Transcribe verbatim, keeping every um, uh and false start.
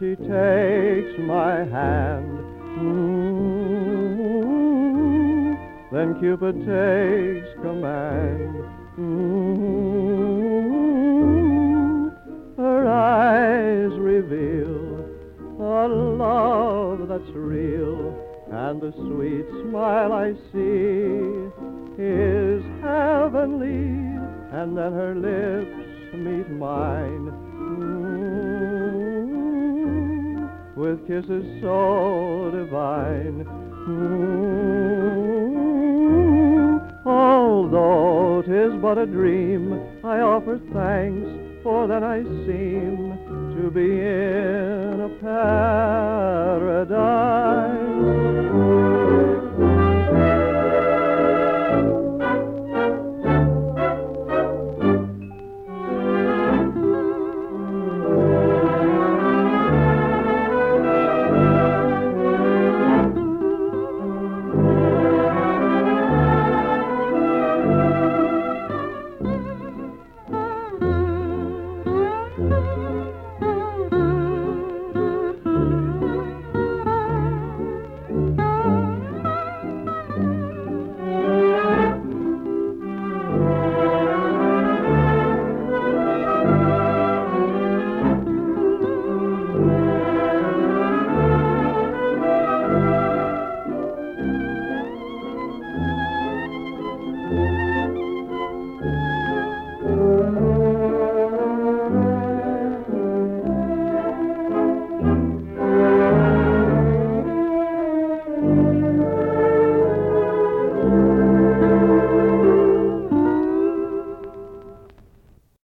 she takes my hand. Mm-hmm. Then Cupid takes command. Mm-hmm. Her eyes reveal a love that's real, and the sweet smile I see is heavenly. And then her lips meet mine, mm-hmm, with kisses so divine. Mm-hmm. Although 'tis but a dream, I offer thanks, for then I seem to be in a paradise.